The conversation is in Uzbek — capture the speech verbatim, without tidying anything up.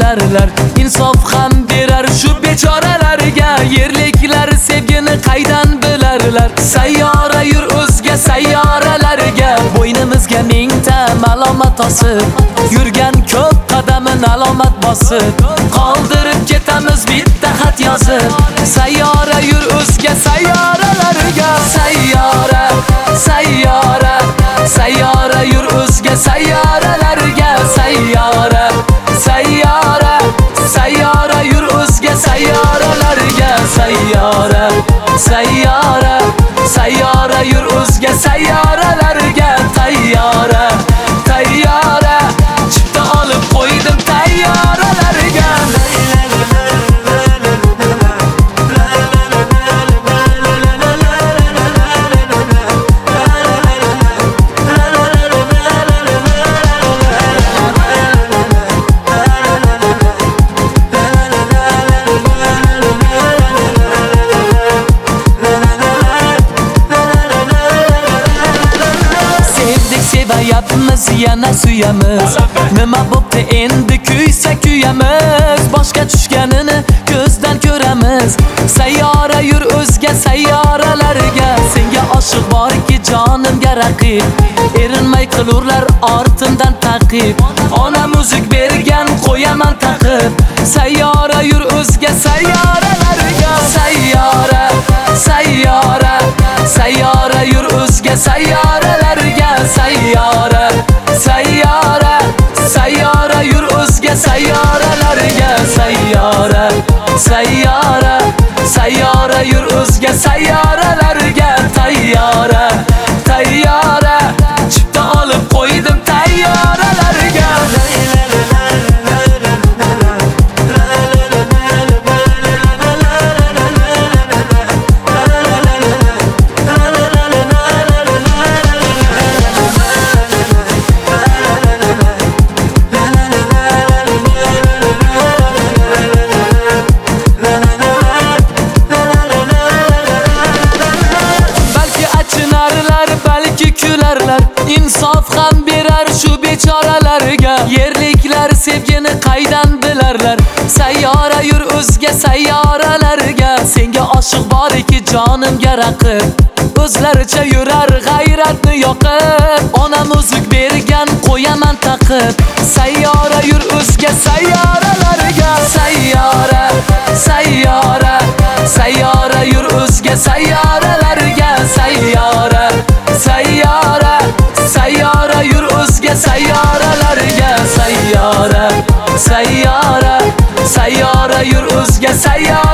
bilarlar, insof ham berar shu bechoralarga. Yerliklar sevgini qaydan bilarlar, sayyora yur o'zga sayyoralarga. Bo'ynimizga mingta malomat osib, yurgan ko'p qadamin alomat bosib, qoldirib ketamiz bitta xat yozib. Sayyora yur o'zga sayyoralarga, sayyora, sayyora, sayyora yur o'zga sayyoralarga, sayyora, sayyora, sayyora yur o'zga sayyoralarga, sayyora, sayyora, sayyora yur o'zga sayyoralarga. Tayyora, tayyora, chipta olib qo'ydim tayyoralarga. Sevayapmiz, yana suyamiz. Nima bo'pti endi kuysa kuyamiz. Boshqa tushganini ko'zdan ko'ramiz. Sayyora yur o'zga sayyoralarga. Senga oshiq borki jonimga raqib, erinmay qilurlar ortimdan taqib. Ona muzik bergan qo'yaman taqib. Sayyora yur o'zga sayyoralarga, sayyora, sayyora, sayyora yur o'zga sayyoralarga, sayyora, sayyora, sayyora yur o'zga sayyoralarga, sayyora, sayyora, sayyora yur o'zga sayyoralarga. Tayyora, tayyora, chipta olib qo'ydim tayyoralarga. Balki kularlar, insof ham berar shu bechoralarga. Yerliklar sevgini qaydan bilarlar, sayyora yur o'zga sayyoralarga. Senga oshiq borki jonimga raqib, o'zlaricha yurar g'ayratni yoqib. Ona muzik bergan qo'yaman taqib. Sayyora yur o'zga sayyoralarga, sayyora, sayyora, sayyora yur o'zga sayyoralarga, sayyora, sayyora, sayyora yur o'zga sayyoralarga, sayyora, sayyora, sayyora yur o'zga sayyoralarga.